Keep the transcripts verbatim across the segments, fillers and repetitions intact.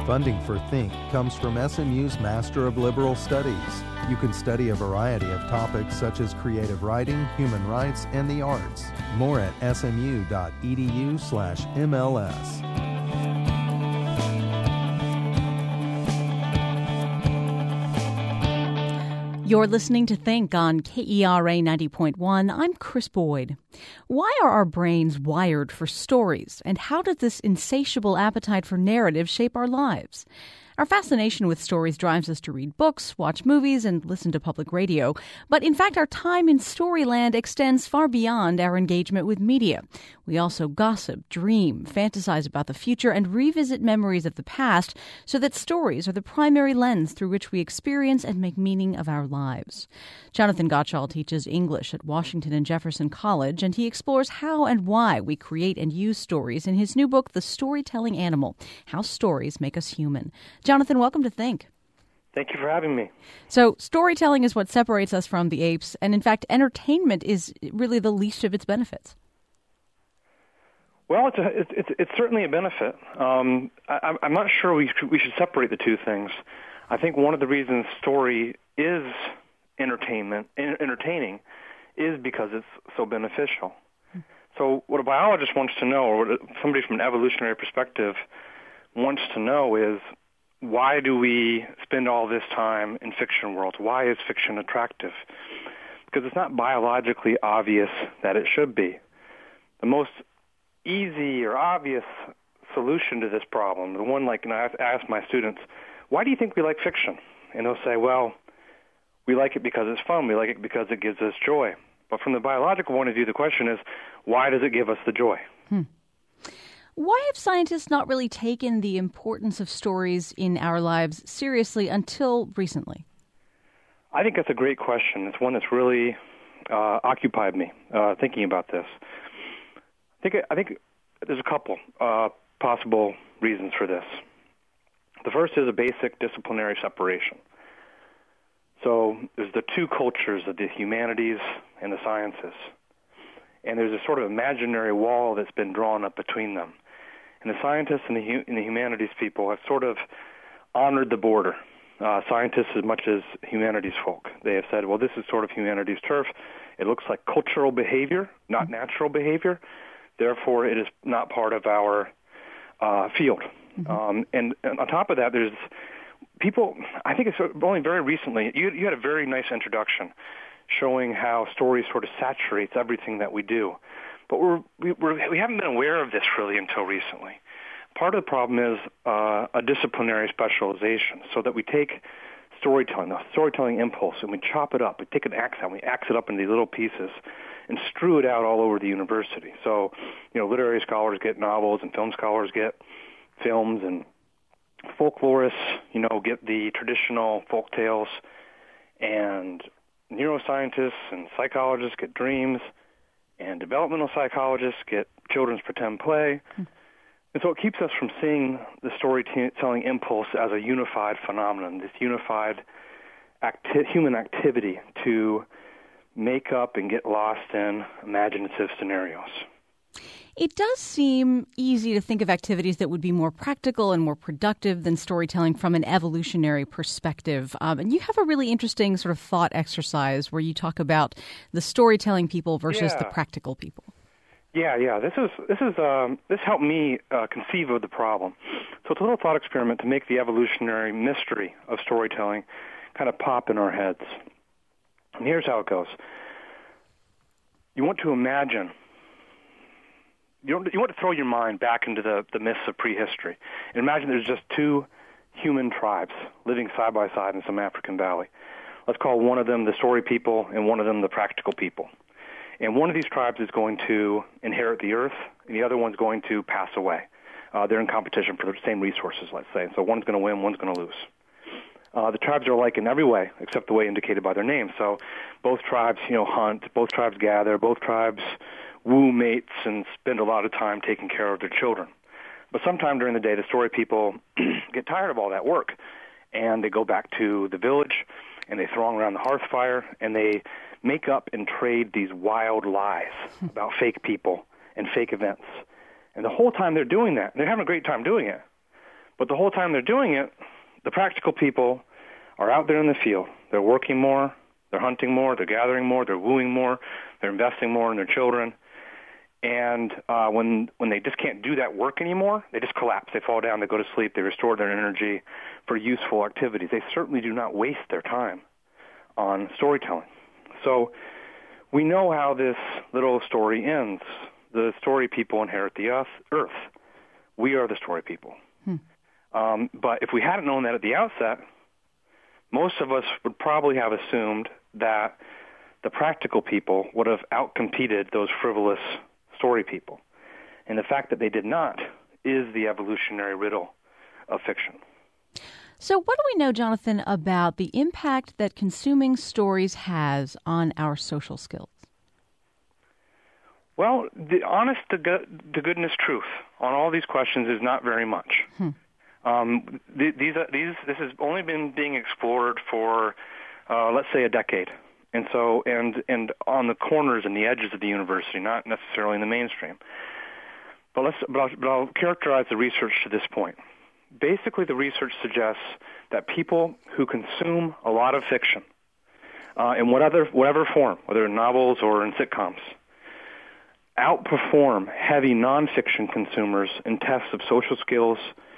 Funding for Think comes from S M U's Master of Liberal Studies. You can study a variety of topics such as creative writing, human rights, and the arts. More at smu.edu slash MLS. You're listening to Think on K E R A ninety point one. I'm Chris Boyd. Why are our brains wired for stories, and how does this insatiable appetite for narrative shape our lives? Our fascination with stories drives us to read books, watch movies, and listen to public radio. But in fact, our time in Storyland extends far beyond our engagement with media. We also gossip, dream, fantasize about the future, and revisit memories of the past so that stories are the primary lens through which we experience and make meaning of our lives. Jonathan Gottschall teaches English at Washington and Jefferson College, and he explores how and why we create and use stories in his new book, The Storytelling Animal: How Stories Make Us Human. Jonathan, welcome to Think. Thank you for having me. So storytelling is what separates us from the apes, and in fact, entertainment is really the least of its benefits. Well, it's a, it's, it's, it's certainly a benefit. Um, I, I'm not sure we should, we should separate the two things. I think one of the reasons story is entertainment, entertaining, is because it's so beneficial. Hmm. So what a biologist wants to know, or what somebody from an evolutionary perspective wants to know is, why do we spend all this time in fiction worlds? Why is fiction attractive? Because it's not biologically obvious that it should be. The most easy or obvious solution to this problem, the one like, and I ask my students, why do you think we like fiction? And they'll say, well, we like it because it's fun. We like it because it gives us joy. But from the biological point of view, the question is, why does it give us the joy? Hmm. Why have scientists not really taken the importance of stories in our lives seriously until recently? I think that's a great question. It's one that's really uh, occupied me uh, thinking about this. I think, I think there's a couple uh, possible reasons for this. The first is a basic disciplinary separation. So there's the two cultures of the humanities and the sciences. And there's a sort of imaginary wall that's been drawn up between them. And the scientists and the, hu- and the humanities people have sort of honored the border, uh, scientists as much as humanities folk. They have said, well, this is sort of humanities turf. It looks like cultural behavior, not natural behavior. Therefore, it is not part of our uh, field. Mm-hmm. Um, and, and on top of that, there's people, I think it's only very recently, you, you had a very nice introduction showing how stories sort of saturates everything that we do. But we're, we, we're, we haven't been aware of this really until recently. Part of the problem is uh, a disciplinary specialization, so that we take storytelling, the storytelling impulse, and we chop it up. We take an axe out, we axe it up into these little pieces and strew it out all over the university. So, you know, literary scholars get novels, and film scholars get films, and folklorists, you know, get the traditional folk tales, and neuroscientists and psychologists get dreams, and developmental psychologists get children's pretend play. Hmm. And so it keeps us from seeing the storytelling impulse as a unified phenomenon, this unified acti- human activity to make up and get lost in imaginative scenarios. It does seem easy to think of activities that would be more practical and more productive than storytelling from an evolutionary perspective. Um, and you have a really interesting sort of thought exercise where you talk about the storytelling people versus yeah. the practical people. Yeah, yeah. This is this is um, this helped me uh, conceive of the problem. So it's a little thought experiment to make the evolutionary mystery of storytelling kind of pop in our heads. And here's how it goes. You want to imagine. You want, you want to throw your mind back into the, the myths of prehistory. And imagine there's just two human tribes living side by side in some African valley. Let's call one of them the story people and one of them the practical people. And one of these tribes is going to inherit the earth, and the other one's going to pass away. Uh, they're in competition for the same resources, let's say. So one's going to win, one's going to lose. Uh, the tribes are alike in every way, except the way indicated by their names. So both tribes, you know, hunt, both tribes gather, both tribes woo mates and spend a lot of time taking care of their children. But sometime during the day, the story people get tired of all that work, and they go back to the village, and they throng around the hearth fire, and they make up and trade these wild lies about fake people and fake events. And the whole time they're doing that, they're having a great time doing it. But the whole time they're doing it, the practical people are out there in the field. They're working more, they're hunting more, they're gathering more, they're wooing more, they're investing more in their children. And uh, when when they just can't do that work anymore, they just collapse. They fall down, they go to sleep, they restore their energy for useful activities. They certainly do not waste their time on storytelling. So we know how this little story ends. The story people inherit the earth. We are the story people. Hmm. Um, but if we hadn't known that at the outset, most of us would probably have assumed that the practical people would have outcompeted those frivolous story people. And the fact that they did not is the evolutionary riddle of fiction. So what do we know, Jonathan, about the impact that consuming stories has on our social skills? Well, the honest to, go- to goodness truth on all these questions is not very much. Hmm. Um, th- these, are, these, this has only been being explored for, uh, let's say, a decade. And so, and and on the corners and the edges of the university, not necessarily in the mainstream. But let's, but I'll, but I'll characterize the research to this point. Basically, the research suggests that people who consume a lot of fiction, uh, in whatever whatever form, whether in novels or in sitcoms, outperform heavy nonfiction consumers in tests of social skills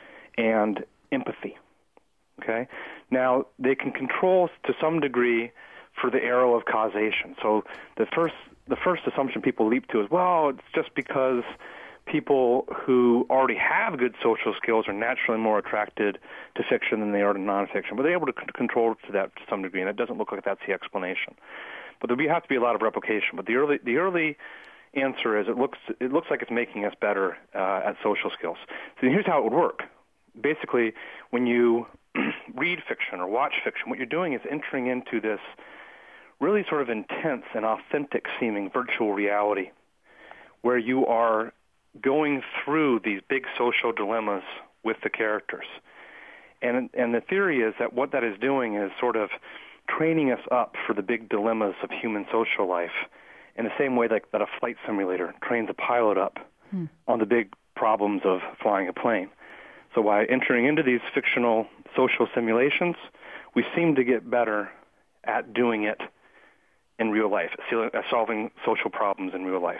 and empathy. Okay, now they can control to some degree for the arrow of causation. So the first the first assumption people leap to is, well, it's just because people who already have good social skills are naturally more attracted to fiction than they are to nonfiction. But they're able to c- control to that to some degree, and it doesn't look like that's the explanation. But there has to be a lot of replication. But the early the early answer is it looks it looks like it's making us better uh, at social skills. So here's how it would work. Basically, when you read fiction or watch fiction, what you're doing is entering into this really sort of intense and authentic-seeming virtual reality where you are going through these big social dilemmas with the characters. And and the theory is that what that is doing is sort of training us up for the big dilemmas of human social life in the same way like that a flight simulator trains a pilot up hmm. on the big problems of flying a plane. So by entering into these fictional social simulations, we seem to get better at doing it in real life, solving social problems in real life.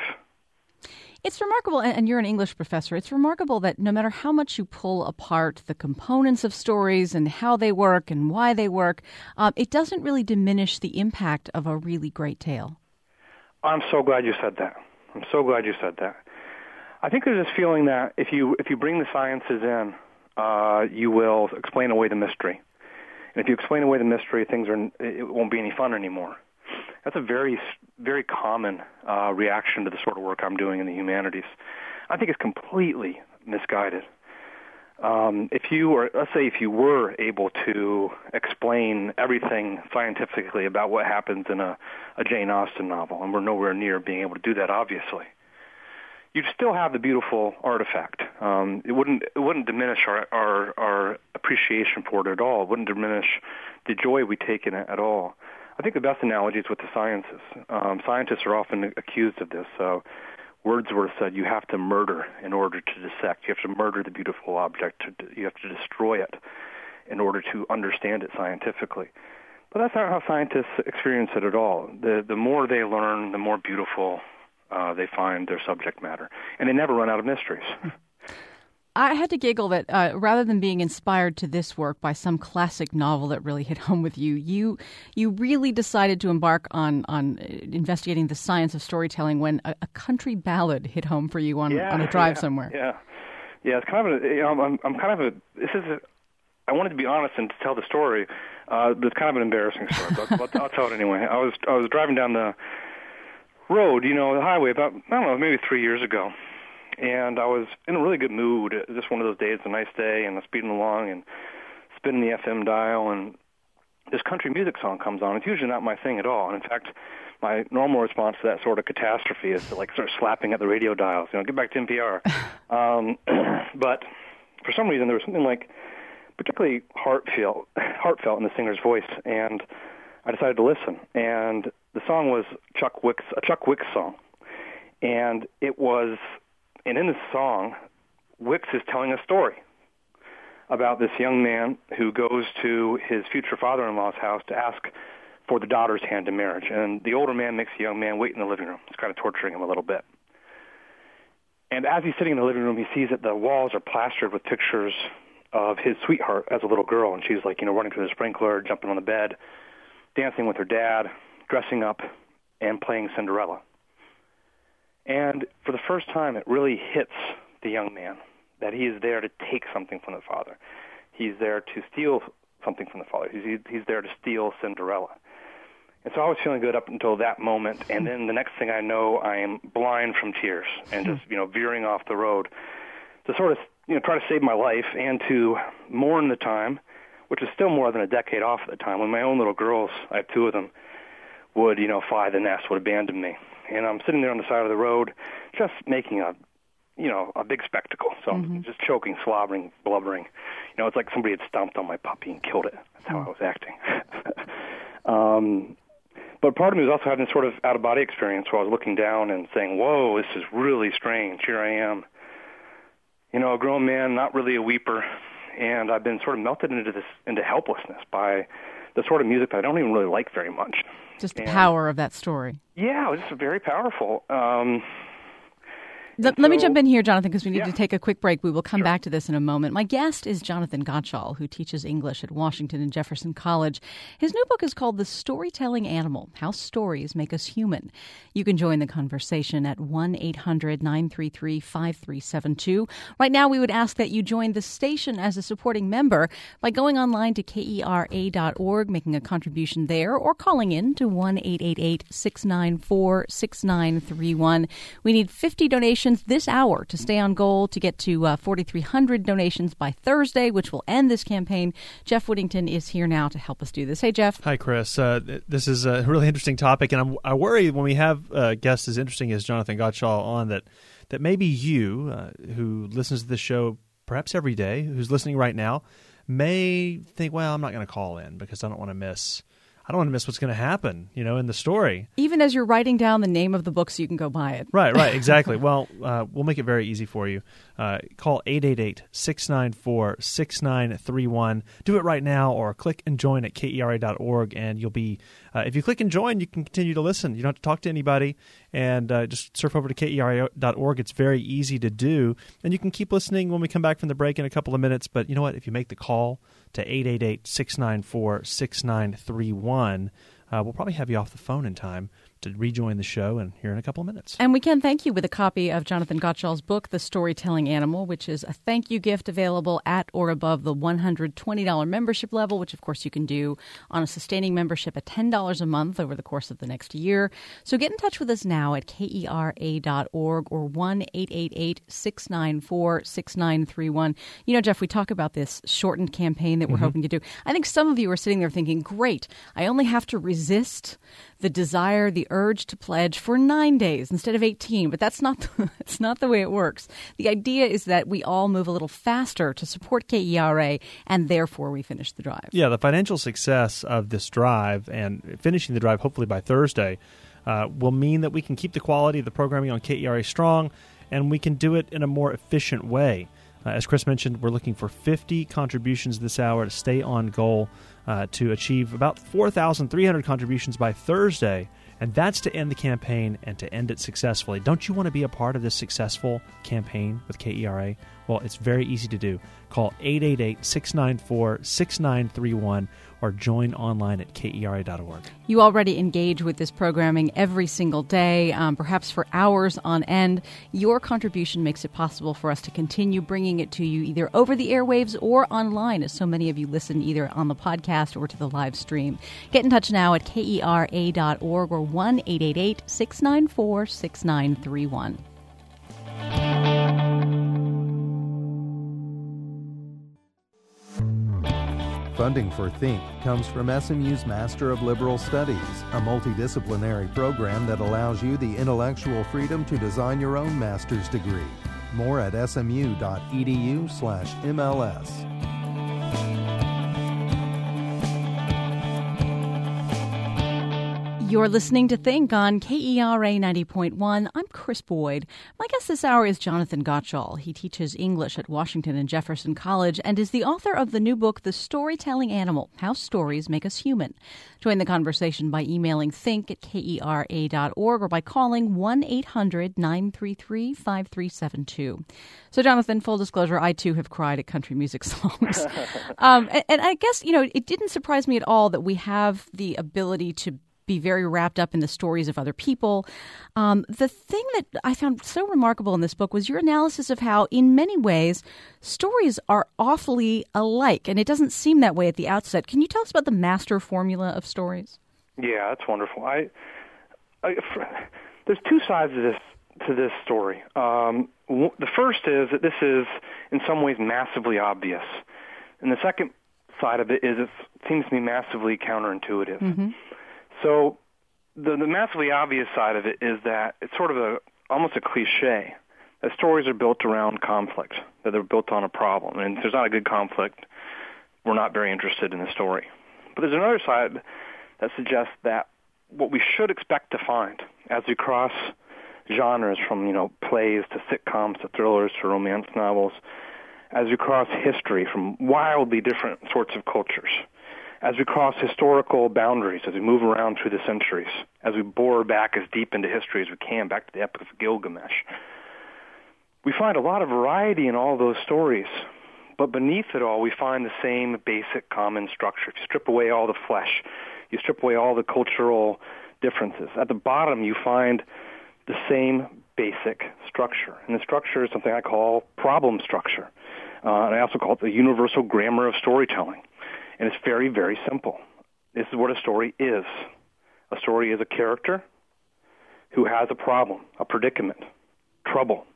It's remarkable, and you're an English professor, it's remarkable that no matter how much you pull apart the components of stories and how they work and why they work, um, it doesn't really diminish the impact of a really great tale. I'm so glad you said that. I'm so glad you said that. I think there's this feeling that if you if you bring the sciences in, uh, you will explain away the mystery. And if you explain away the mystery, things are it won't be any fun anymore. That's a very, very common uh, reaction to the sort of work I'm doing in the humanities. I think it's completely misguided. Um, if you were, let's say, if you were able to explain everything scientifically about what happens in a, a Jane Austen novel, and we're nowhere near being able to do that, obviously, you'd still have the beautiful artifact. Um, it wouldn't, it wouldn't diminish our, our, our appreciation for it at all. It wouldn't diminish the joy we take in it at all. I think the best analogy is with the sciences. Um, scientists are often accused of this. So Wordsworth said you have to murder in order to dissect. You have to murder the beautiful object. To, you have to destroy it in order to understand it scientifically. But that's not how scientists experience it at all. The, the more they learn, the more beautiful uh, they find their subject matter. And they never run out of mysteries. I had to giggle that uh, rather than being inspired to this work by some classic novel that really hit home with you, you you really decided to embark on, on investigating the science of storytelling when a, a country ballad hit home for you on, yeah, on a drive yeah, somewhere. Yeah, yeah. It's kind of a, you know, I'm, I'm kind of a. This is a. I wanted to be honest and to tell the story, uh, but it's kind of an embarrassing story. But I'll, I'll tell it anyway. I was I was driving down the road, you know, the highway about I don't know maybe three years ago. And I was in a really good mood. Just one of those days, a nice day, and I'm speeding along and spinning the F M dial, and this country music song comes on. It's usually not my thing at all. And in fact, my normal response to that sort of catastrophe is to like start slapping at the radio dials, you know, get back to N P R. um, but for some reason, there was something like particularly heartfelt, heartfelt in the singer's voice, and I decided to listen. And the song was Chuck Wicks, a Chuck Wicks song, and it was. And in this song, Wicks is telling a story about this young man who goes to his future father-in-law's house to ask for the daughter's hand in marriage. And the older man makes the young man wait in the living room. It's kind of torturing him a little bit. And as he's sitting in the living room, he sees that the walls are plastered with pictures of his sweetheart as a little girl. And she's like, you know, running through the sprinkler, jumping on the bed, dancing with her dad, dressing up, and playing Cinderella. And for the first time, it really hits the young man that he is there to take something from the father. He's there to steal something from the father. He's, he's there to steal Cinderella. And so I was feeling good up until that moment, and then the next thing I know, I am blind from tears and just, you know, veering off the road to sort of, you know, try to save my life and to mourn the time, which is still more than a decade off at the time, when my own little girls, I have two of them, would, you know, fly the nest, would abandon me. And I'm sitting there on the side of the road just making a, you know, a big spectacle. So mm-hmm. I'm just choking, slobbering, blubbering. You know, it's like somebody had stomped on my puppy and killed it. That's how mm-hmm. I was acting. um, but part of me was also having this sort of out-of-body experience where I was looking down and saying, whoa, this is really strange. Here I am, you know, a grown man, not really a weeper, and I've been sort of melted into this, into helplessness by the sort of music that I don't even really like very much. Just the and, power of that story. Yeah, it was just very powerful. Um, Let, let so, me jump in here, Jonathan, because we need yeah. to take a quick break. We will come Sure. back to this in a moment. My guest is Jonathan Gottschall, who teaches English at Washington and Jefferson College. His new book is called The Storytelling Animal, How Stories Make Us Human. You can join the conversation at one eight hundred nine three three five three seven two. Right now, we would ask that you join the station as a supporting member by going online to K E R A dot org, making a contribution there, or calling in to one eight eight eight six nine four six nine three one. We need fifty donations this hour to stay on goal to get to uh, forty-three hundred donations by Thursday, which will end this campaign. Jeff Whittington is here now to help us do this. Hey, Jeff. Hi, Chris. Uh, this is a really interesting topic, and I'm, I worry when we have uh, guests as interesting as Jonathan Gottschall on that that maybe you, uh, who listens to this show perhaps every day, who's listening right now, may think, well, I'm not going to call in because I don't want to miss I don't want to miss what's going to happen, you know, in the story. Even as you're writing down the name of the book so you can go buy it. Right, right, exactly. Well, uh, we'll make it very easy for you. Uh, call eight eight eight six nine four six nine three one. Do it right now, or click and join at K E R A dot org, and you'll be, uh, if you click and join, you can continue to listen. You don't have to talk to anybody, and uh, just surf over to K E R A dot org. It's very easy to do, and you can keep listening when we come back from the break in a couple of minutes. But you know what? If you make the call to eight eight eight six nine four six nine three one, uh, we'll probably have you off the phone in time to rejoin the show and here in a couple of minutes. And we can thank you with a copy of Jonathan Gottschall's book, The Storytelling Animal, which is a thank you gift available at or above the one hundred twenty dollars membership level, which of course you can do on a sustaining membership at ten dollars a month over the course of the next year. So get in touch with us now at K E R A dot org or one eight eight eight six nine four six nine three one. You know, Jeff, we talk about this shortened campaign that we're mm-hmm. hoping to do. I think some of you are sitting there thinking, great, I only have to resist the desire, the urge to pledge for nine days instead of eighteen. But that's not the, that's not the way it works. The idea is that we all move a little faster to support K E R A, and therefore we finish the drive. Yeah, the financial success of this drive and finishing the drive hopefully by Thursday uh, will mean that we can keep the quality of the programming on K E R A strong, and we can do it in a more efficient way. Uh, as Chris mentioned, we're looking for fifty contributions this hour to stay on goal uh, to achieve about four thousand three hundred contributions by Thursday, and that's to end the campaign and to end it successfully. Don't you want to be a part of this successful campaign with K E R A? Well, it's very easy to do. Call eight eight eight six nine four six nine three one or join online at K E R A dot org. You already engage with this programming every single day, um, perhaps for hours on end. Your contribution makes it possible for us to continue bringing it to you either over the airwaves or online, as so many of you listen either on the podcast or to the live stream. Get in touch now at K E R A dot org or one eight eight eight six nine four six nine three one. Funding for Think comes from S M U's Master of Liberal Studies, a multidisciplinary program that allows you the intellectual freedom to design your own master's degree. More at S M U dot E D U slash M L S. You're listening to Think on K E R A ninety point one. I'm Chris Boyd. My guest this hour is Jonathan Gottschall. He teaches English at Washington and Jefferson College and is the author of the new book, The Storytelling Animal, How Stories Make Us Human. Join the conversation by emailing think at K E R A dot org or by calling one eight hundred nine three three five three seven two. So, Jonathan, full disclosure, I too have cried at country music songs. um, and, and I guess, you know, it didn't surprise me at all that we have the ability to be very wrapped up in the stories of other people. Um, the thing that I found so remarkable in this book was your analysis of how, in many ways, stories are awfully alike, and it doesn't seem that way at the outset. Can you tell us about the master formula of stories? Yeah, that's wonderful. I, I for, there's two sides to this to this story. Um, w- the first is that this is, in some ways, massively obvious, and the second side of it is it seems to be massively counterintuitive. Mm-hmm. So the, the massively obvious side of it is that it's sort of a almost a cliche that stories are built around conflict, that they're built on a problem. And if there's not a good conflict, we're not very interested in the story. But there's another side that suggests that what we should expect to find as we cross genres from, you know, plays to sitcoms to thrillers to romance novels, as we cross history from wildly different sorts of cultures, as we cross historical boundaries, as we move around through the centuries, as we bore back as deep into history as we can, back to the Epic of Gilgamesh, we find a lot of variety in all those stories. But beneath it all, we find the same basic common structure. If you strip away all the flesh, you strip away all the cultural differences. At the bottom, you find the same basic structure. And the structure is something I call problem structure. Uh, and I also call it the universal grammar of storytelling. And it's very, very simple. This is what a story is. A story is a character who has a problem, a predicament, trouble.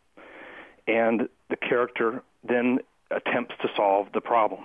And the character then attempts to solve the problem.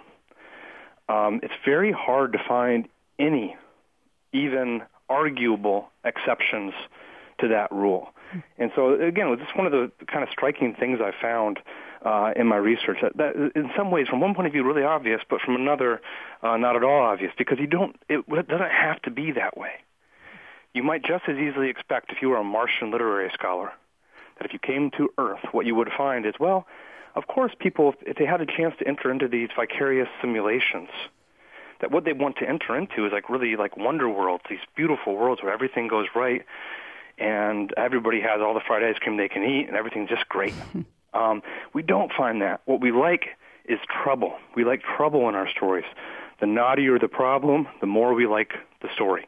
Um, it's very hard to find any, even arguable exceptions to that rule. And so, again, it's just one of the kind of striking things I found uh, in my research. That, that, in some ways, from one point of view, really obvious, but from another, uh, not at all obvious, because you don't. It, it doesn't have to be that way. You might just as easily expect, if you were a Martian literary scholar, that if you came to Earth, what you would find is, well, of course, people, if they had a chance to enter into these vicarious simulations, that what they want to enter into is like really like wonder worlds, these beautiful worlds where everything goes right, and everybody has all the fried ice cream they can eat, and everything's just great. um, we don't find that. What we like is trouble. We like trouble in our stories. The knottier the problem, the more we like the story.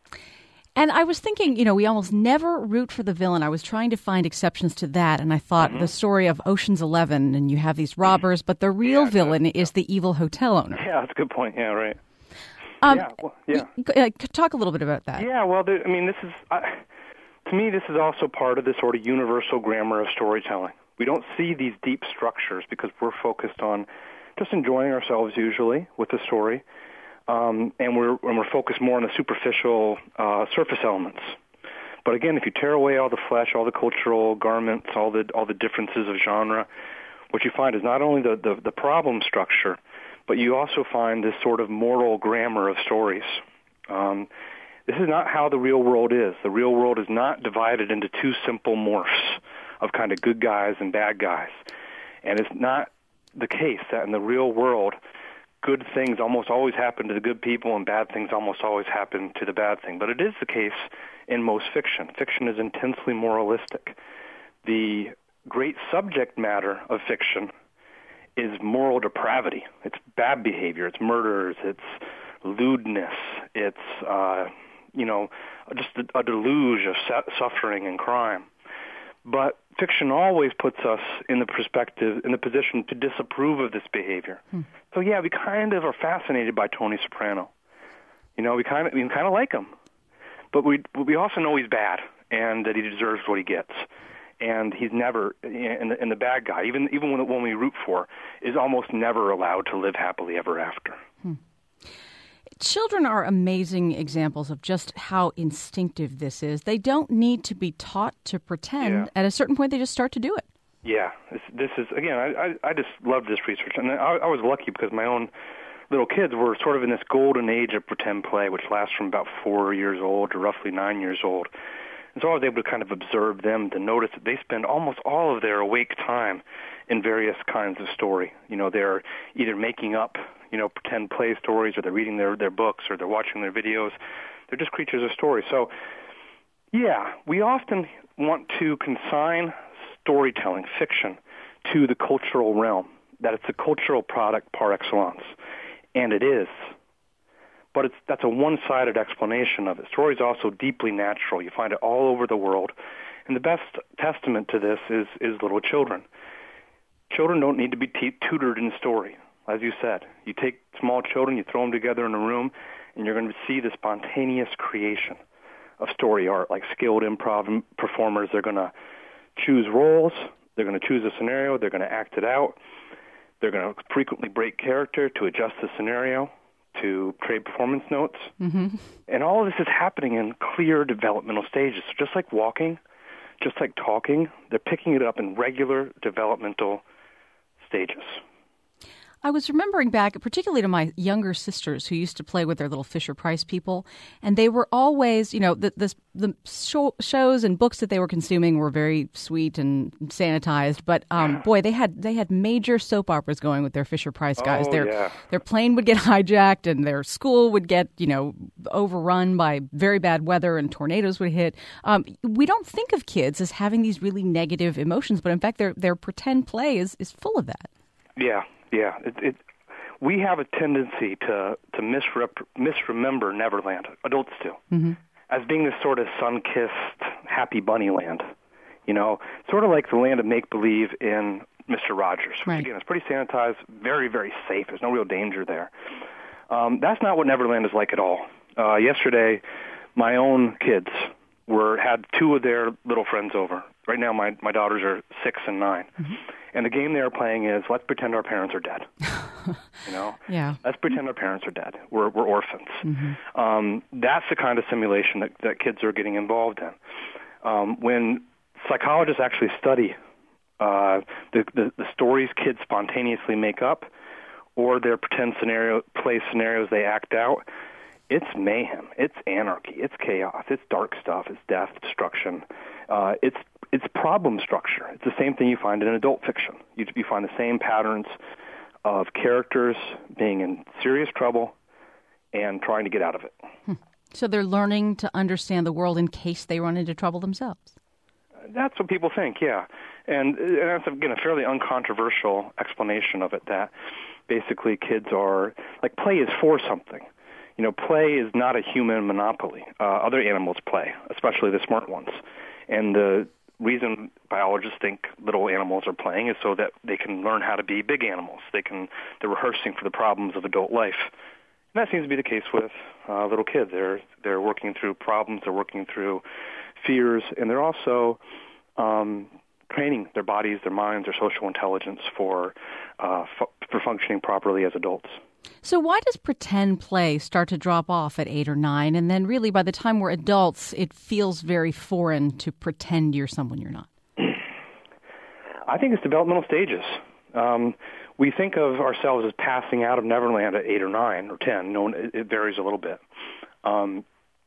And I was thinking, you know, we almost never root for the villain. I was trying to find exceptions to that, and I thought mm-hmm. the story of Ocean's Eleven, and you have these robbers, but the real yeah, villain yeah. is the evil hotel owner. Yeah, that's a good point. Yeah, right. Um, yeah, well, yeah. Uh, talk a little bit about that. Yeah, well, there, I mean, this is, uh, to me, this is also part of the sort of universal grammar of storytelling. We don't see these deep structures because we're focused on just enjoying ourselves usually with the story. Um, and we're and we're focused more on the superficial uh, surface elements. But again, if you tear away all the flesh, all the cultural garments, all the all the differences of genre, what you find is not only the, the, the problem structure, but you also find this sort of moral grammar of stories. Um, this is not how the real world is. The real world is not divided into two simple morphs of kind of good guys and bad guys. And it's not the case that in the real world, good things almost always happen to the good people and bad things almost always happen to the bad thing. But it is the case in most fiction. Fiction is intensely moralistic. The great subject matter of fiction is moral depravity. It's bad behavior. It's murders. It's lewdness. It's, uh, you know, just a, a deluge of suffering and crime. But fiction always puts us in the perspective, in the position to disapprove of this behavior. Hmm. So yeah, we kind of are fascinated by Tony Soprano. You know, we kind of we kind of like him, but we we also know he's bad and that he deserves what he gets. And he's never, and the, and the bad guy, even even when the one we root for, is almost never allowed to live happily ever after. Hmm. Children are amazing examples of just how instinctive this is. They don't need to be taught to pretend. Yeah. At a certain point, they just start to do it. Yeah, this, this is, again, I, I, I just love this research. And I, I was lucky because my own little kids, we're sort of in this golden age of pretend play, which lasts from about four years old to roughly nine years old. And so I was able to kind of observe them to notice that they spend almost all of their awake time in various kinds of story. You know, they're either making up, you know, pretend play stories, or they're reading their, their books, or they're watching their videos. They're just creatures of story. So, yeah, we often want to consign storytelling, fiction, to the cultural realm, that it's a cultural product par excellence. And it is. But it's, that's a one-sided explanation of it. Story is also deeply natural. You find it all over the world. And the best testament to this is, is little children. Children don't need to be t- tutored in story, as you said. You take small children, you throw them together in a room, and you're going to see the spontaneous creation of story art, like skilled improv performers. They're going to choose roles. They're going to choose a scenario. They're going to act it out. They're going to frequently break character to adjust the scenario, to trade performance notes. Mm-hmm. And all of this is happening in clear developmental stages. So just like walking, just like talking, they're picking it up in regular developmental stages. I was remembering back, particularly to my younger sisters who used to play with their little Fisher-Price people, and they were always, you know, the the, the show, shows and books that they were consuming were very sweet and sanitized. But um, boy, they had they had major soap operas going with their Fisher-Price guys. Oh, their yeah. their plane would get hijacked, and their school would get, you know, overrun by very bad weather, and tornadoes would hit. Um, we don't think of kids as having these really negative emotions, but in fact, their their pretend play is is full of that. Yeah. Yeah, it, it, we have a tendency to to misrep- misremember Neverland, adults do, mm-hmm. as being this sort of sun-kissed, happy bunny land. You know, sort of like the land of make-believe in Mister Rogers. Which, right. Again, it's pretty sanitized, very, very safe. There's no real danger there. Um, that's not what Neverland is like at all. Uh, yesterday, my own kids were had two of their little friends over. Right now, my, my daughters are six and nine. Mm-hmm. And the game they are playing is, let's pretend our parents are dead. You know? Yeah. Let's pretend our parents are dead. We're, we're orphans. Mm-hmm. Um, that's the kind of simulation that, that kids are getting involved in. Um, when psychologists actually study uh, the, the, the stories kids spontaneously make up, or their pretend scenario play scenarios they act out, it's mayhem. It's anarchy. It's chaos. It's dark stuff. It's death, destruction. Uh, it's it's problem structure. It's the same thing you find in adult fiction. You, you find the same patterns of characters being in serious trouble and trying to get out of it. Hmm. So they're learning to understand the world in case they run into trouble themselves. That's what people think, yeah. And, and that's, again, a fairly uncontroversial explanation of it, that basically kids are, like, play is for something. You know, play is not a human monopoly. Uh, other animals play, especially the smart ones. And the reason biologists think little animals are playing is so that they can learn how to be big animals. They can, they're rehearsing for the problems of adult life. And that seems to be the case with uh, little kids. They're they're working through problems, they're working through fears, and they're also um, training their bodies, their minds, their social intelligence for uh, fu- for functioning properly as adults. So why does pretend play start to drop off at eight or nine, and then really by the time we're adults, it feels very foreign to pretend you're someone you're not? I think it's developmental stages. Um, we think of ourselves as passing out of Neverland at eight or nine or ten. No, it, it varies a little bit. Um,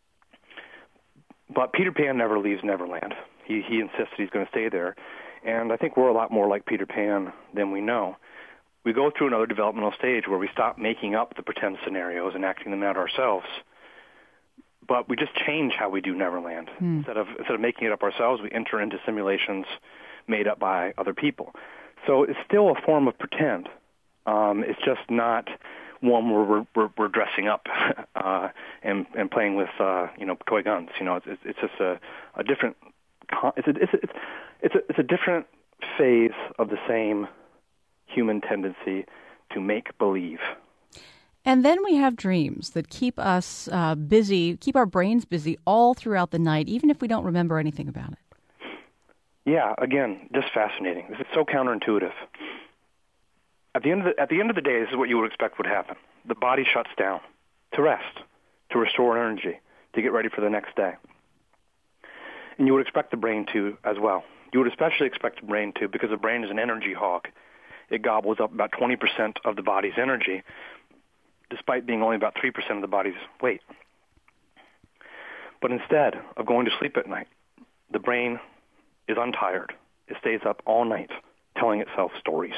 but Peter Pan never leaves Neverland. He, he insists he's going to stay there. And I think we're a lot more like Peter Pan than we know. We go through another developmental stage where we stop making up the pretend scenarios and acting them out ourselves. But we just change how we do Neverland. Hmm. Instead of instead of making it up ourselves, we enter into simulations made up by other people. So it's still a form of pretend. Um, it's just not one where we're, we're, we're dressing up uh, and, and playing with uh, you know toy guns. You know, it's, it's just a, a different. It's a, it's a, it's a it's a different phase of the same human tendency to make believe. And then we have dreams that keep us uh, busy, keep our brains busy all throughout the night, even if we don't remember anything about it. Yeah, again, just fascinating. This is so counterintuitive. At the end of the, at the end of the day, this is what you would expect would happen. The body shuts down to rest, to restore energy, to get ready for the next day. And you would expect the brain to as well. You would especially expect the brain to, because the brain is an energy hog. It gobbles up about twenty percent of the body's energy. despite being only about three percent of the body's weight. But instead of going to sleep at night, the brain is untired. It stays up all night telling itself stories.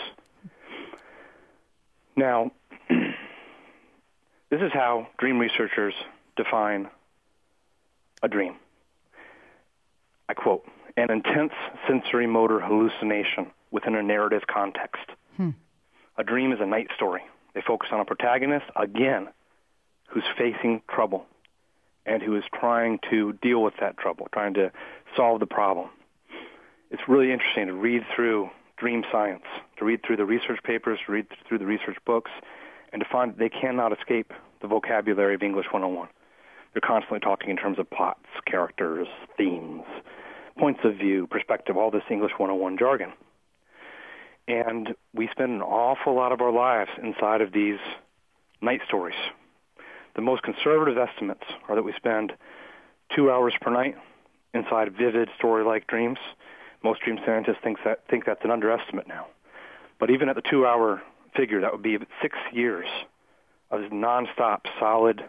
Now, this is how dream researchers define a dream. I quote, an intense sensory motor hallucination within a narrative context. Hmm. A dream is a night story. They focus on a protagonist, again, who's facing trouble and who is trying to deal with that trouble, trying to solve the problem. It's really interesting to read through dream science, to read through the research papers, to read through the research books, and to find they cannot escape the vocabulary of English one oh one. They're constantly talking in terms of plots, characters, themes, points of view, perspective, all this English one oh one jargon. And we spend an awful lot of our lives inside of these night stories. The most conservative estimates are that we spend two hours per night inside vivid story-like dreams. Most dream scientists think that think that's an underestimate now. But even at the two-hour figure, that would be six years of nonstop, solid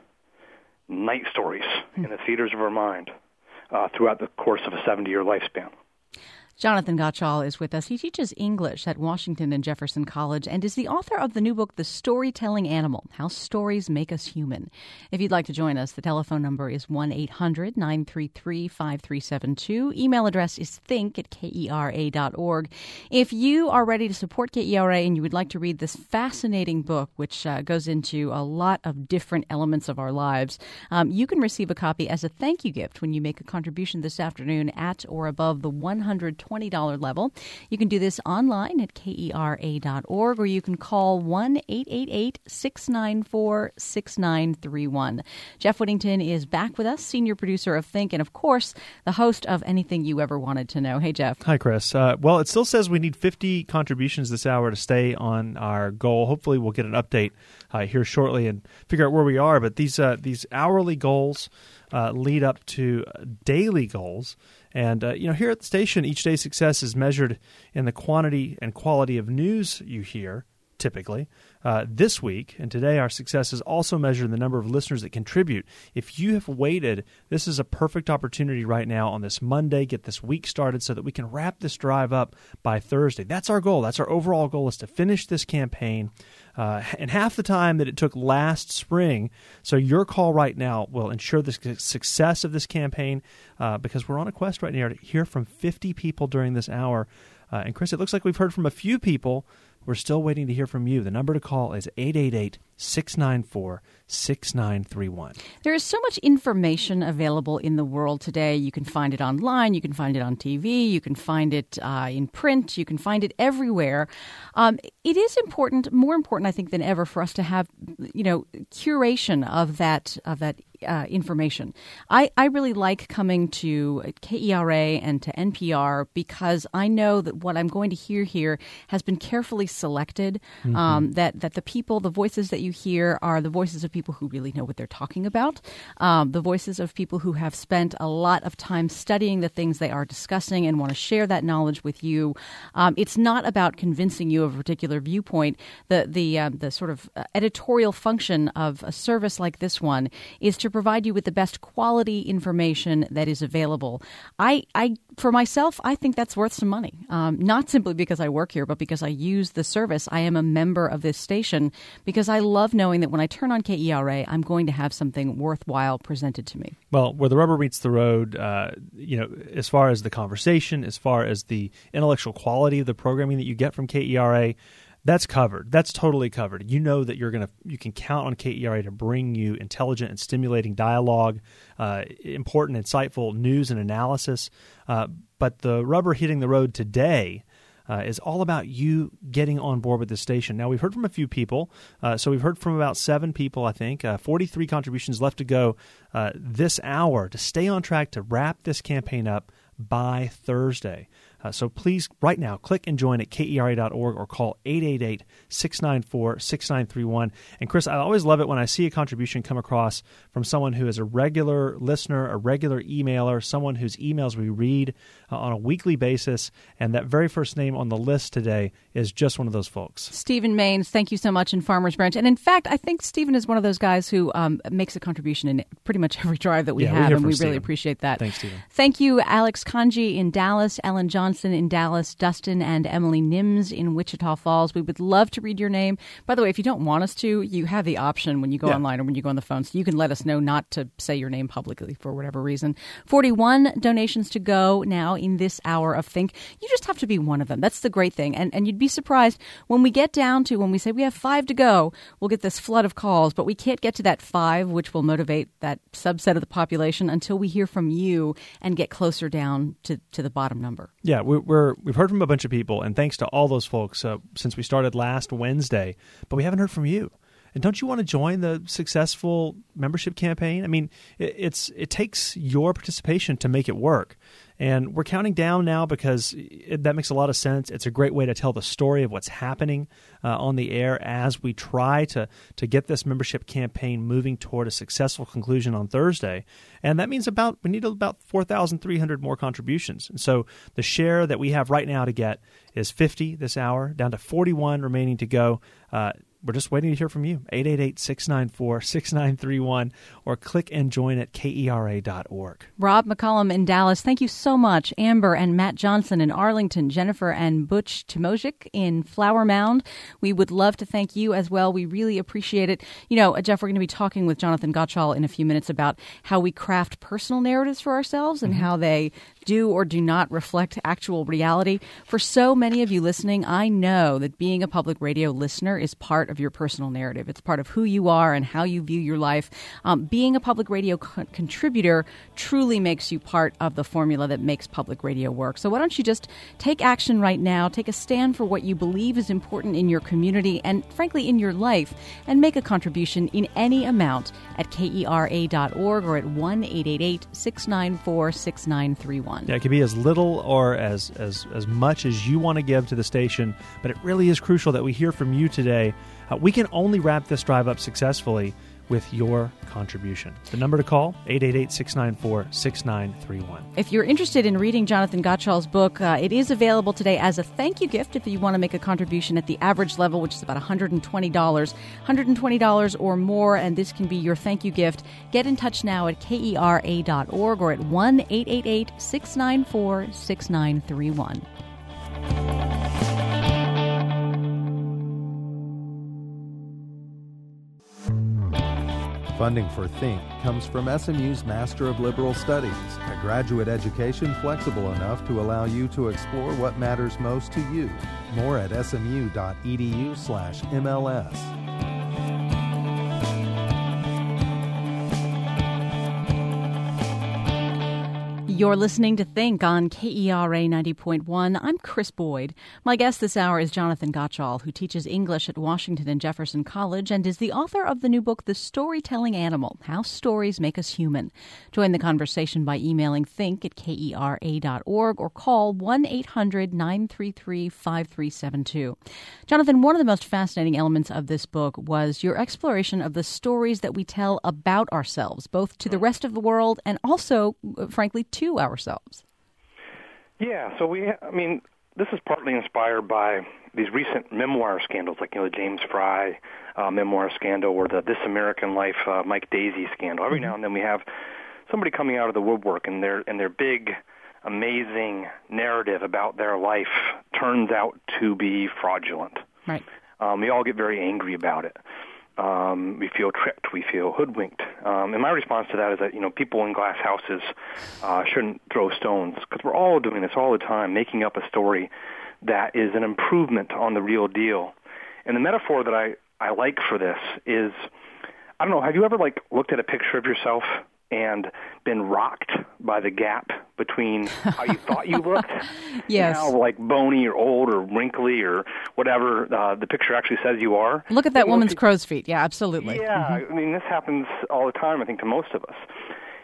night stories mm. in the theaters of our mind uh, throughout the course of a seventy-year lifespan. Jonathan Gottschall is with us. He teaches English at Washington and Jefferson College and is the author of the new book, The Storytelling Animal, How Stories Make Us Human. If you'd like to join us, the telephone number is one eight hundred nine three three five three seven two. Email address is think at kera dot org. If you are ready to support K E R A and you would like to read this fascinating book, which uh, goes into a lot of different elements of our lives, um, you can receive a copy as a thank you gift when you make a contribution this afternoon at or above the one hundred twenty dollars level. You can do this online at kera dot org, or you can call one eight eight eight six nine four six nine three one. Jeff Whittington is back with us, senior producer of Think, and of course, the host of Anything You Ever Wanted to Know. Hey, Jeff. Hi, Chris. Uh, well, it still says we need fifty contributions this hour to stay on our goal. Hopefully, we'll get an update uh, here shortly and figure out where we are. But these uh, these hourly goals uh, lead up to daily goals. And, uh, you know, here at the station, each day's success is measured in the quantity and quality of news you hear, typically. Uh, this week and today, our success is also measured in the number of listeners that contribute. If you have waited, this is a perfect opportunity right now on this Monday, get this week started so that we can wrap this drive up by Thursday. That's our goal. That's our overall goal, is to finish this campaign uh, in half the time that it took last spring. So your call right now will ensure the success of this campaign uh, because we're on a quest right now to hear from fifty people during this hour. Uh, and Chris, it looks like we've heard from a few people. We're still waiting to hear from you. The number to call is eight eight eight six nine four six nine three one. There is so much information available in the world today. You can find it online. You can find it on T V. You can find it uh, in print. You can find it everywhere. Um, it is important, more important, I think, than ever, for us to have, you know, curation of that of that uh, information. I, I really like coming to K E R A and to N P R because I know that what I'm going to hear here has been carefully selected, mm-hmm. um, that, that the people, the voices that you hear are the voices of people who really know what they're talking about, um, the voices of people who have spent a lot of time studying the things they are discussing and want to share that knowledge with you. Um, it's not about convincing you of a particular viewpoint. The, the, uh, the sort of editorial function of a service like this one is to provide you with the best quality information that is available. I, I for myself, I think that's worth some money, um, not simply because I work here, but because I use the service. I am a member of this station because I love knowing that when I turn on K E R A, I'm going to have something worthwhile presented to me. Well, where the rubber meets the road, uh, you know, as far as the conversation, as far as the intellectual quality of the programming that you get from K E R A, that's covered. That's totally covered. You know that you're gonna, you can count on K E R A to bring you intelligent and stimulating dialogue, uh, important, insightful news and analysis. Uh, but the rubber hitting the road today Uh, is all about you getting on board with this station. Now, we've heard from a few people. Uh, so we've heard from about seven people, I think. Uh, forty-three contributions left to go uh, this hour to stay on track to wrap this campaign up by Thursday. Uh, so please, right now, click and join at K E R A dot org or call eight eight eight, six nine four, six nine three one. And Chris, I always love it when I see a contribution come across from someone who is a regular listener, a regular emailer, someone whose emails we read uh, on a weekly basis. And that very first name on the list today is just one of those folks. Stephen Maines, thank you so much in Farmers Branch. And in fact, I think Stephen is one of those guys who um, makes a contribution in pretty much every drive that we yeah, have, we and we Stephen. really appreciate that. Thanks, Stephen. Thank you, Alex Kanji in Dallas, Ellen Johnson in Dallas, Dustin and Emily Nims in Wichita Falls. We would love to read your name. By the way, if you don't want us to, you have the option when you go yeah. online or when you go on the phone, so you can let us know not to say your name publicly for whatever reason. forty-one donations to go now in this hour of Think. You just have to be one of them. That's the great thing. And and you'd be surprised when we get down to, when we say we have five to go, we'll get this flood of calls, but we can't get to that five, which will motivate that subset of the population, until we hear from you and get closer down to, to the bottom number. Yeah, we're, we're, we've heard from a bunch of people, and thanks to all those folks uh, since we started last Wednesday, but we haven't heard from you. And don't you want to join the successful membership campaign? I mean, it, it's it takes your participation to make it work. And we're counting down now because it, that makes a lot of sense. It's a great way to tell the story of what's happening uh, on the air as we try to, to get this membership campaign moving toward a successful conclusion on Thursday. And that means about we need about four thousand three hundred more contributions. And so the share that we have right now to get is fifty this hour, down to forty-one remaining to go. Uh, We're just waiting to hear from you. eight eight eight, six nine four, six nine three one or click and join at K E R A dot org. Rob McCollum in Dallas, thank you so much. Amber and Matt Johnson in Arlington, Jennifer and Butch Timojik in Flower Mound. We would love to thank you as well. We really appreciate it. You know, Jeff, we're going to be talking with Jonathan Gottschall in a few minutes about how we craft personal narratives for ourselves and mm-hmm. how they do or do not reflect actual reality. For so many of you listening, I know that being a public radio listener is part of your personal narrative. It's part of who you are and how you view your life. Um, being a public radio co- contributor truly makes you part of the formula that makes public radio work. So why don't you just take action right now, take a stand for what you believe is important in your community and, frankly, in your life, and make a contribution in any amount at K E R A dot org or at one eight eight eight, six nine four, six nine three one. Yeah, it can be as little or as, as, as much as you want to give to the station, but it really is crucial that we hear from you today. Uh, we can only wrap this drive up successfully with your contribution. The number to call, eight eight eight, six nine four, six nine three one. If you're interested in reading Jonathan Gottschall's book, uh, it is available today as a thank you gift if you want to make a contribution at the average level, which is about one hundred twenty dollars. one hundred twenty dollars or more, and this can be your thank you gift. Get in touch now at K E R A dot org or at one eight eight eight, six nine four, six nine three one. Funding for Think comes from S M U's Master of Liberal Studies, a graduate education flexible enough to allow you to explore what matters most to you. More at smu.edu slash MLS. You're listening to Think on K E R A ninety point one. I'm Chris Boyd. My guest this hour is Jonathan Gottschall, who teaches English at Washington and Jefferson College and is the author of the new book, The Storytelling Animal, How Stories Make Us Human. Join the conversation by emailing think at K E R A dot org or call one eight hundred, nine three three, five three seven two. Jonathan, one of the most fascinating elements of this book was your exploration of the stories that we tell about ourselves, both to the rest of the world and also, frankly, to ourselves. Yeah, so we, I mean, this is partly inspired by these recent memoir scandals, like, you know, the James Fry uh, memoir scandal or the This American Life uh, Mike Daisey scandal. Every mm-hmm. now and then we have somebody coming out of the woodwork and their and their big, amazing narrative about their life turns out to be fraudulent. Right. Um, we all get very angry about it. Um, we feel tricked. We feel hoodwinked. Um, and my response to that is that, you know, people in glass houses uh, shouldn't throw stones, because we're all doing this all the time, making up a story that is an improvement on the real deal. And the metaphor that I, I like for this is, I don't know, have you ever, like, looked at a picture of yourself and been rocked by the gap between how you thought you looked, yes, now like bony or old or wrinkly or whatever uh, the picture actually says you are? Look at that you woman's know, crow's feet. Yeah, absolutely. Yeah, mm-hmm. I mean, this happens all the time, I think, to most of us.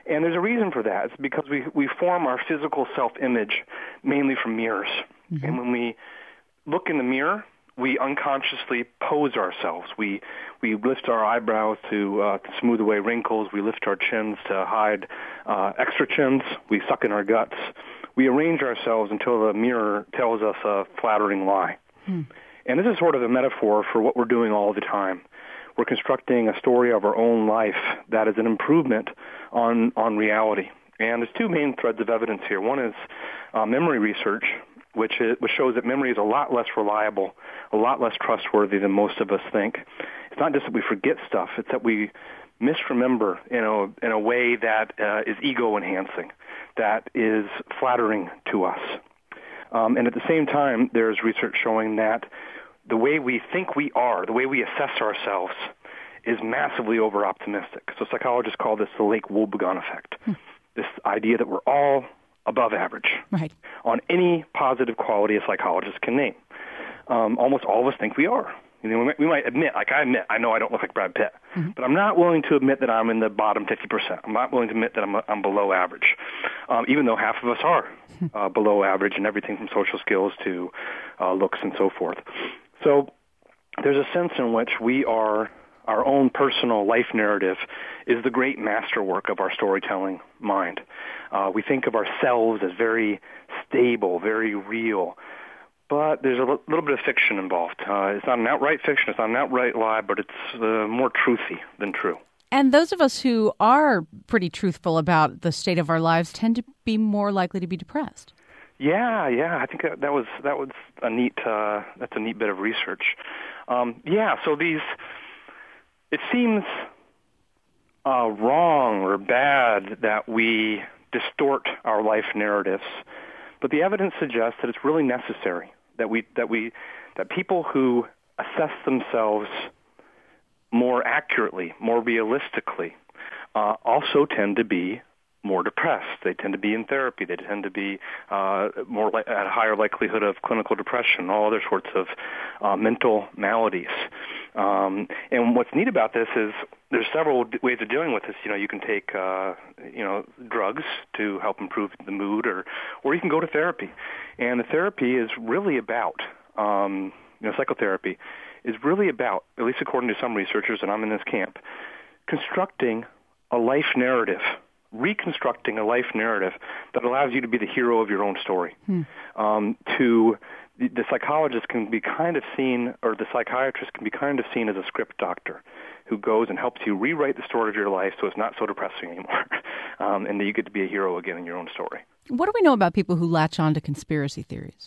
And there's a reason for that. It's because we, we form our physical self-image mainly from mirrors. Mm-hmm. And when we look in the mirror, we unconsciously pose ourselves. We we lift our eyebrows to, uh, to smooth away wrinkles. We lift our chins to hide uh, extra chins. We suck in our guts. We arrange ourselves until the mirror tells us a flattering lie. Hmm. And this is sort of a metaphor for what we're doing all the time. We're constructing a story of our own life that is an improvement on, on reality. And there's two main threads of evidence here. One is uh, memory research, which, is, which shows that memory is a lot less reliable, a lot less trustworthy than most of us think. It's not just that we forget stuff, it's that we misremember in a, in a way that uh, is ego-enhancing, that is flattering to us. Um, and at the same time, there's research showing that the way we think we are, the way we assess ourselves, is massively over-optimistic. So psychologists call this the Lake Wobegon effect, hmm. this idea that we're all above average right. on any positive quality a psychologist can name. Um, almost all of us think we are. You know, we might, we might admit, like I admit, I know I don't look like Brad Pitt, mm-hmm. but I'm not willing to admit that I'm in the bottom fifty percent. I'm not willing to admit that I'm, I'm below average, um, even though half of us are uh, below average in everything from social skills to uh, looks and so forth. So there's a sense in which we are, our own personal life narrative is the great masterwork of our storytelling mind. Uh, we think of ourselves as very stable, very real. But there's a l- little bit of fiction involved. Uh, it's not an outright fiction, it's not an outright lie, but it's uh, more truthy than true. And those of us who are pretty truthful about the state of our lives tend to be more likely to be depressed. Yeah, yeah, I think that, that was that was a neat uh, that's a neat bit of research. Um, yeah, so these it seems uh, wrong or bad that we distort our life narratives. But the evidence suggests that it's really necessary that we that we that people who assess themselves more accurately, more realistically, uh, also tend to be more depressed. They tend to be in therapy. They tend to be uh, more li- at a higher likelihood of clinical depression, all other sorts of uh, mental maladies. Um, and what's neat about this is there's several d- ways of dealing with this. You know, you can take uh, you know drugs to help improve the mood, or or you can go to therapy. And the therapy is really about um, you know psychotherapy is really about, at least according to some researchers, and I'm in this camp, constructing a life narrative. Reconstructing a life narrative that allows you to be the hero of your own story. Hmm. Um, to the, the psychologist can be kind of seen, or the psychiatrist can be kind of seen as a script doctor who goes and helps you rewrite the story of your life so it's not so depressing anymore, um, and that you get to be a hero again in your own story. What do we know about people who latch on to conspiracy theories?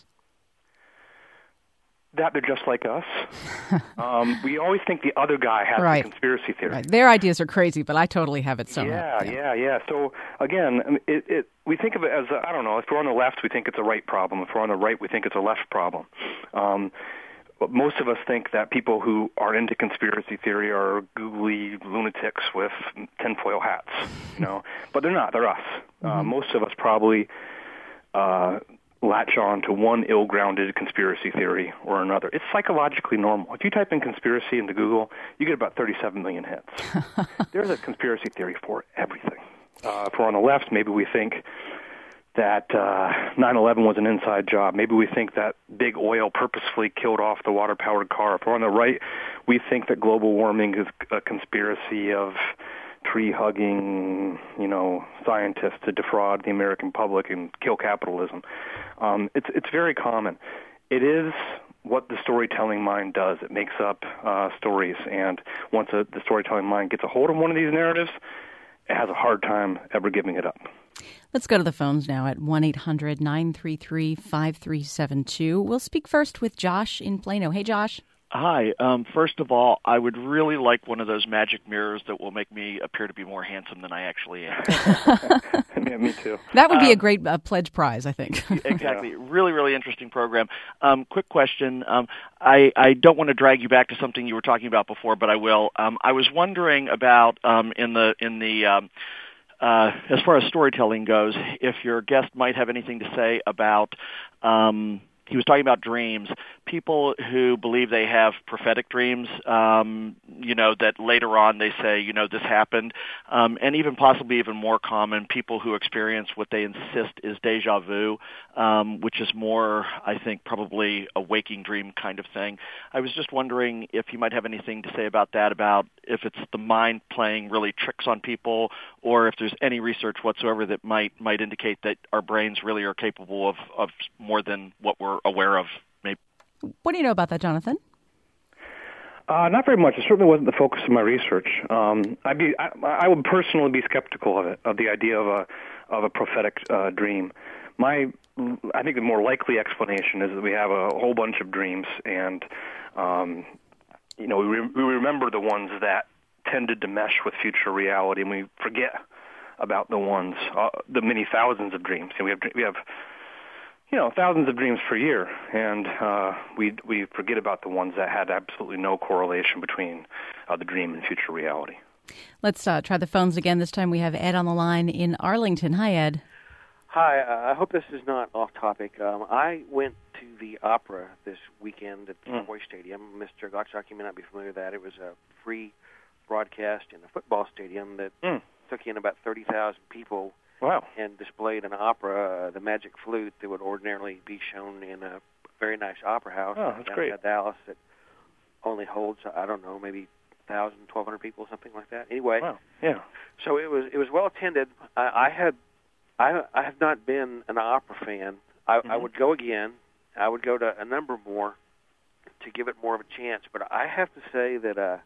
That they're just like us. um, we always think the other guy has right. the conspiracy theory. Right. Their ideas are crazy, but I totally have it sewn yeah, up. Yeah, yeah, yeah. So, again, it, it, we think of it as, a, I don't know, if we're on the left, we think it's a right problem. If we're on the right, we think it's a left problem. Um, but most of us think that people who are into conspiracy theory are googly lunatics with tinfoil hats, you know. But they're not. They're us. Mm-hmm. Uh, most of us probably... Uh, latch on to one ill-grounded conspiracy theory or another. It's psychologically normal. If you type in conspiracy into Google, you get about thirty-seven million hits. There's a conspiracy theory for everything. Uh, if we're on the left, maybe we think that uh, nine eleven was an inside job. Maybe we think that big oil purposefully killed off the water-powered car. If we're on the right, we think that global warming is a conspiracy of tree-hugging, you know, scientists to defraud the American public and kill capitalism. Um, it's it's very common. It is what the storytelling mind does. It makes up uh, stories, and once a, the storytelling mind gets a hold of one of these narratives, it has a hard time ever giving it up. Let's go to the phones now at one eight hundred nine three three five three seven two. We'll speak first with Josh in Plano. Hey, Josh. Hi. Um, first of all, I would really like one of those magic mirrors that will make me appear to be more handsome than I actually am. Yeah, me too. That would be um, a great uh, pledge prize, I think. Exactly. Yeah. Really, really interesting program. Um, quick question. Um, I, I don't want to drag you back to something you were talking about before, but I will. Um, I was wondering about um, in the in the um, uh, as far as storytelling goes, if your guest might have anything to say about. Um, He was talking about dreams, people who believe they have prophetic dreams, um, you know, that later on they say, you know, this happened, um, and even possibly even more common, people who experience what they insist is deja vu, um, which is more, I think, probably a waking dream kind of thing. I was just wondering if you might have anything to say about that, about if it's the mind playing really tricks on people, or if there's any research whatsoever that might might indicate that our brains really are capable of, of more than what we're aware of. Maybe. What do you know about that, Jonathan? Uh, not very much. It certainly wasn't the focus of my research. Um, I'd be, I, I would personally be skeptical of it, of the idea of a of a prophetic uh, dream. My, I think the more likely explanation is that we have a whole bunch of dreams, and um, you know, we, re- we remember the ones that tended to mesh with future reality, and we forget about the ones, uh, the many thousands of dreams. And we have we have. You know, thousands of dreams per year, and uh, we we forget about the ones that had absolutely no correlation between uh, the dream and future reality. Let's uh, try the phones again. This time we have Ed on the line in Arlington. Hi, Ed. Hi. Uh, I hope this is not off topic. Um, I went to the opera this weekend at the Mm. Savoy Stadium. Mister Gottschalk, you may not be familiar with that. It was a free broadcast in a football stadium that Mm. took in about thirty thousand people. Wow. And displayed an opera, uh, the Magic Flute, that would ordinarily be shown in a very nice opera house Oh, that's downtown great. Dallas that only holds, I don't know, maybe one thousand, twelve hundred people, something like that. Anyway, Wow. Yeah. so it was it was well attended. I, I had I I have not been an opera fan. I, Mm-hmm. I would go again. I would go to a number more to give it more of a chance. But I have to say that uh,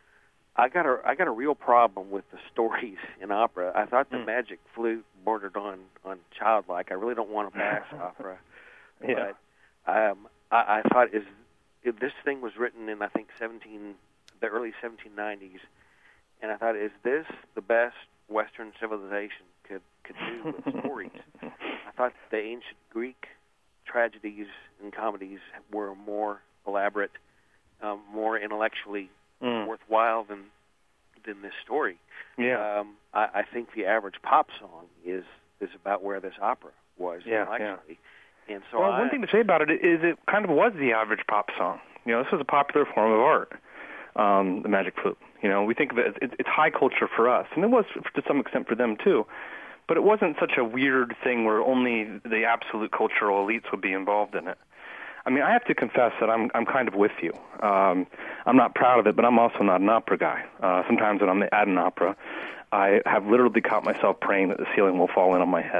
I got a I got a real problem with the stories in opera. I thought the Mm. Magic Flute bordered on, on childlike. I really don't want a bass opera, Yeah. but um, I, I thought is if this thing was written in I think seventeen the early seventeen nineties, and I thought, is this the best Western civilization could could do with stories? I thought the ancient Greek tragedies and comedies were more elaborate, um, more intellectually Mm. worthwhile than than this story. Yeah. Um, I, I think the average pop song is is about where this opera was Yeah, intellectually. And so Well, I, one thing to say about it is it kind of was the average pop song. You know, this was a popular form of art, um, the Magic Flute. You know, we think of it as it's high culture for us, and it was to some extent for them too. But it wasn't such a weird thing where only the absolute cultural elites would be involved in it. I mean, I have to confess that I'm I'm kind of with you. Um, I'm not proud of it, but I'm also not an opera guy. Uh, sometimes when I'm at an opera, I have literally caught myself praying that the ceiling will fall in on my head,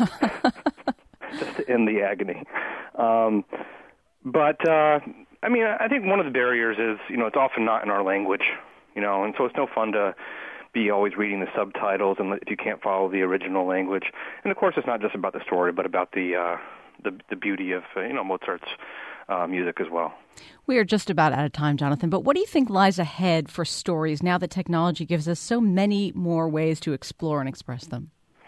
just to end the agony. Um, but uh, I mean, I think one of the barriers is, you know, it's often not in our language, you know, and so it's no fun to be always reading the subtitles and if you can't follow the original language. And of course, it's not just about the story, but about the uh, the, the beauty of uh, you know Mozart's uh, music as well. We are just about out of time, Jonathan, but what do you think lies ahead for stories now that technology gives us so many more ways to explore and express them?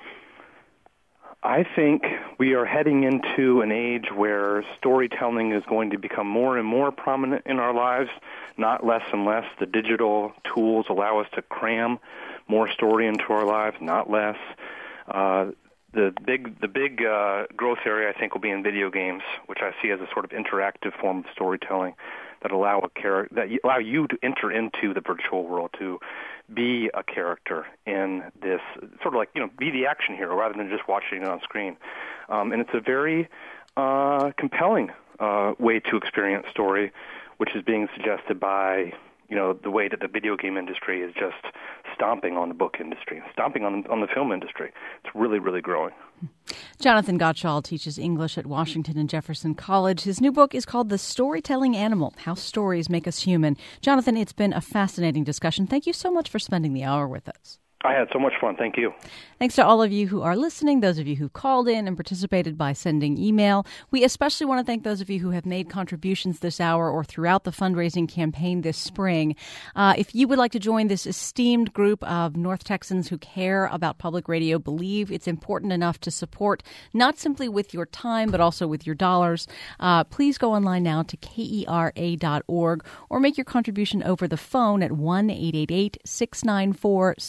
I think we are heading into an age where storytelling is going to become more and more prominent in our lives, not less and less. The digital tools allow us to cram more story into our lives, not less. Uh, the big the big uh, growth area, I think, will be in video games, which I see as a sort of interactive form of storytelling that allow a char- that allow you to enter into the virtual world, to be a character in this, sort of like, you know, be the action hero rather than just watching it on screen. Um, and it's a very uh, compelling uh, way to experience story, which is being suggested by, you know, the way that the video game industry is just stomping on the book industry, stomping on on the film industry. It's really, really growing. Jonathan Gottschall teaches English at Washington and Jefferson College. His new book is called The Storytelling Animal, How Stories Make Us Human. Jonathan, it's been a fascinating discussion. Thank you so much for spending the hour with us. I had so much fun. Thank you. Thanks to all of you who are listening, those of you who called in and participated by sending email. We especially want to thank those of you who have made contributions this hour or throughout the fundraising campaign this spring. Uh, if you would like to join this esteemed group of North Texans who care about public radio, believe it's important enough to support not simply with your time, but also with your dollars, uh, please go online now to K E R A dot org or make your contribution over the phone at one eight eight eight, six nine four, six nine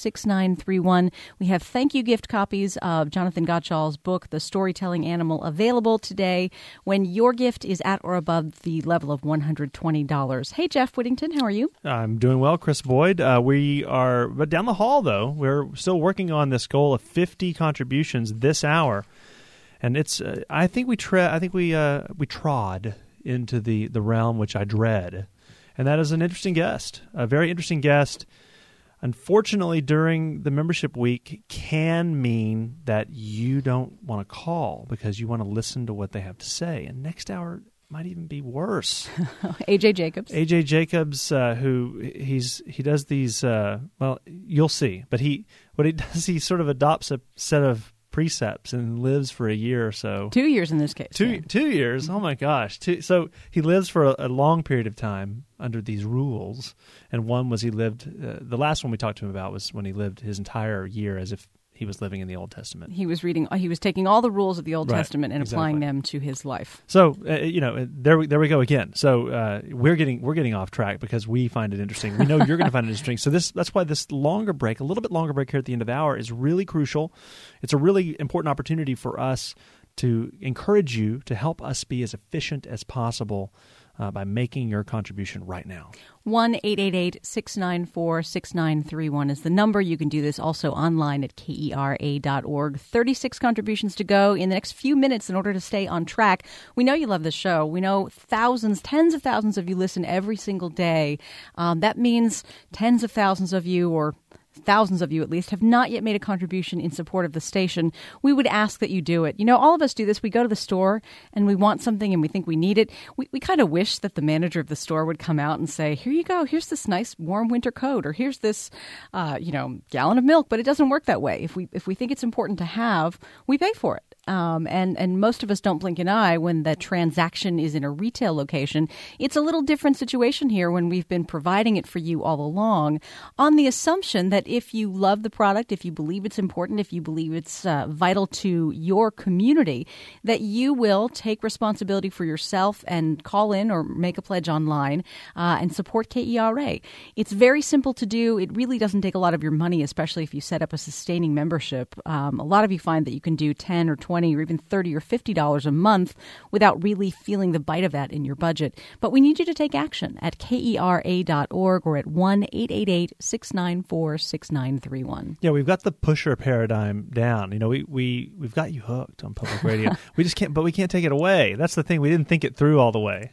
nine three one. We have thank you gift copies of Jonathan Gottschall's book, The Storytelling Animal, available today when your gift is at or above the level of one hundred twenty dollars. Hey, Jeff Whittington, how are you? I'm doing well, Chris Boyd. Uh, we are but down the hall, though. We're still working on this goal of fifty contributions this hour. And it's, uh, I think we tre- I think we uh, we trod into the, the realm which I dread, and that is an interesting guest, a very interesting guest. Unfortunately, during the membership week can mean that you don't want to call because you want to listen to what they have to say. And next hour might even be worse. A J Jacobs. A J Jacobs, uh, who he's he does these. Uh, well, you'll see. But he what he does, he sort of adopts a set of precepts and lives for a year or so. Two years in this case. Two yeah. two years. Oh my gosh! Two, so he lives for a, a long period of time under these rules. And one was he lived. Uh, the last one we talked to him about was when he lived his entire year as if he was living in the Old Testament. He was reading. He was taking all the rules of the Old Right, Testament and exactly. applying them to his life. So uh, you know, there we there we go again. So uh, we're getting we're getting off track because we find it interesting. We know you're going to find it interesting. So this that's why this longer break, a little bit longer break here at the end of the hour, is really crucial. It's a really important opportunity for us to encourage you to help us be as efficient as possible uh, by making your contribution right now. one eight eight eight, six nine four, six nine three one is the number. You can do this also online at K E R A dot org. thirty-six contributions to go in the next few minutes in order to stay on track. We know you love this show. We know thousands, tens of thousands of you listen every single day. Um, that means tens of thousands of you, or thousands of you at least, have not yet made a contribution in support of the station. We would ask that you do it. You know, all of us do this. We go to the store and we want something and we think we need it. We, we kind of wish that the manager of the store would come out and say, here you go, here's this nice warm winter coat, or here's this, uh, you know, gallon of milk. But it doesn't work that way. If we if we think it's important to have, we pay for it. Um, and, and most of us don't blink an eye when the transaction is in a retail location. It's a little different situation here when we've been providing it for you all along on the assumption that if you love the product, if you believe it's important, if you believe it's uh, vital to your community, that you will take responsibility for yourself and call in or make a pledge online uh, and support K E R A. It's very simple to do. It really doesn't take a lot of your money, especially if you set up a sustaining membership. Um, a lot of you find that you can do ten or twenty or even thirty or fifty dollars a month without really feeling the bite of that in your budget. But we need you to take action at K E R A dot org or at one eight eight eight, six nine four, six nine three one. Yeah, we've got the pusher paradigm down. You know, we, we, we've got you hooked on public radio. we just can't, but we can't take it away. That's the thing. We didn't think it through all the way.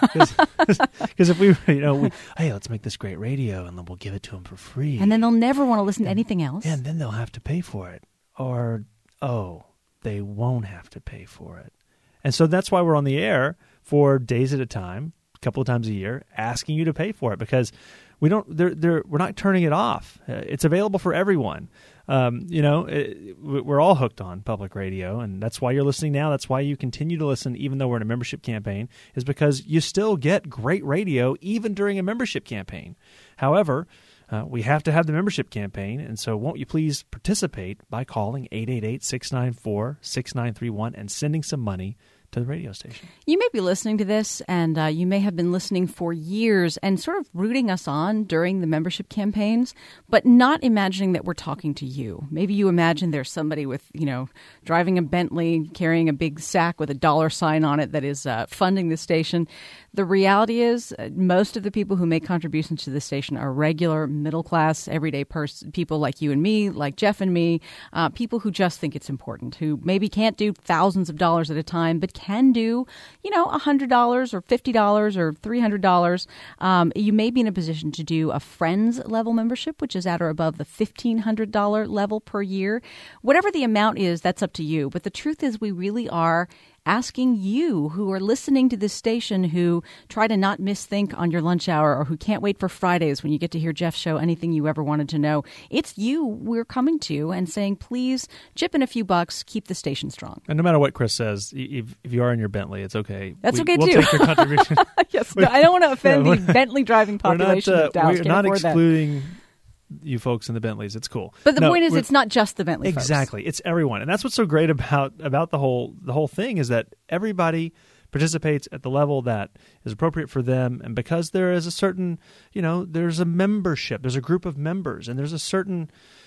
Because if we, you know, we, hey, let's make this great radio and then we'll give it to them for free. And then they'll never want to listen to anything else. And then they'll have to pay for it. Or, oh, they won't have to pay for it. And so that's why we're on the air for days at a time, a couple of times a year, asking you to pay for it because we don't. They're, they're, we're not turning it off. Uh, it's available for everyone. Um, you know, it, we're all hooked on public radio, and that's why you're listening now. That's why you continue to listen, even though we're in a membership campaign, is because you still get great radio even during a membership campaign. However, Uh, we have to have the membership campaign, and so won't you please participate by calling eight eight eight, six nine four, six nine three one and sending some money to the radio station. You may be listening to this, and uh, you may have been listening for years and sort of rooting us on during the membership campaigns, but not imagining that we're talking to you. Maybe you imagine there's somebody with, you know, driving a Bentley, carrying a big sack with a dollar sign on it that is uh, funding the station. The reality is uh, most of the people who make contributions to the station are regular, middle-class, everyday pers- people like you and me, like Jeff and me, uh, people who just think it's important, who maybe can't do thousands of dollars at a time, but can do, you know, one hundred dollars or fifty dollars or three hundred dollars. Um, you may be in a position to do a Friends level membership, which is at or above the fifteen hundred dollars level per year. Whatever the amount is, that's up to you. But the truth is we really are asking you who are listening to this station, who try to not miss Think on your lunch hour, or who can't wait for Fridays when you get to hear Jeff's show, anything you ever wanted to know. It's you we're coming to and saying, please chip in a few bucks, keep the station strong. And no matter what Chris says, if, if you are in your Bentley, it's okay. That's we, okay, we'll too. Take your contribution. Yes, no, I don't want to offend Yeah, the Bentley driving population we're not, uh, of Dallas. We're Can't not afford that. excluding you folks in the Bentleys. It's cool. But the No, point is, we're- it's not just the Bentley folks. Exactly. It's everyone. And that's what's so great about about the whole the whole thing is that everybody participates at the level that is appropriate for them. And because there is a certain, you know, there's a membership, there's a group of members, and there's a certain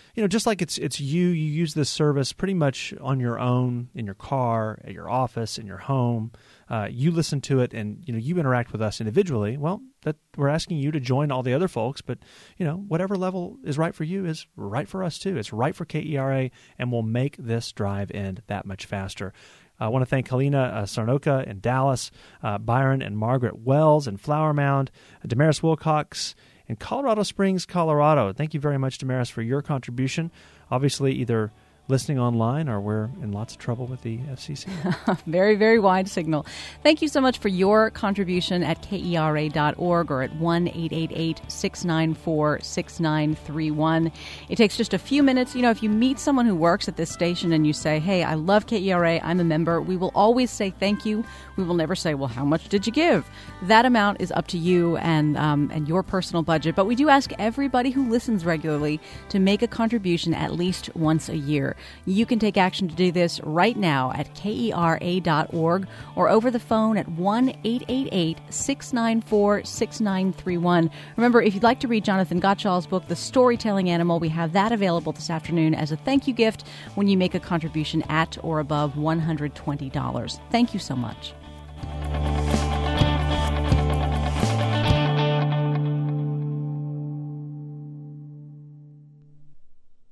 you know, just like it's it's you, you use this service pretty much on your own, in your car, at your office, in your home. Uh, you listen to it, and you know you interact with us individually. Well, that we're asking you to join all the other folks, but you know whatever level is right for you is right for us too. It's right for K E R A, and will make this drive end that much faster. I want to thank Helena uh, Sarnoka in Dallas, uh, Byron and Margaret Wells in Flower Mound, Damaris Wilcox in Colorado Springs, Colorado. Thank you very much, Damaris, for your contribution. Obviously, either listening online or we're in lots of trouble with the F C C. Very, very wide signal. Thank you so much for your contribution at K E R A dot org or at one eight eight eight, six nine four, six nine three one. It takes just a few minutes. You know, if you meet someone who works at this station and you say, hey, I love K E R A, I'm a member, we will always say thank you. We will never say, well, how much did you give? That amount is up to you and um, and your personal budget. But we do ask everybody who listens regularly to make a contribution at least once a year. You can take action to do this right now at K E R A dot org or over the phone at one eight eight eight, six nine four, six nine three one. Remember, if you'd like to read Jonathan Gottschall's book, The Storytelling Animal, we have that available this afternoon as a thank you gift when you make a contribution at or above one hundred twenty dollars. Thank you so much.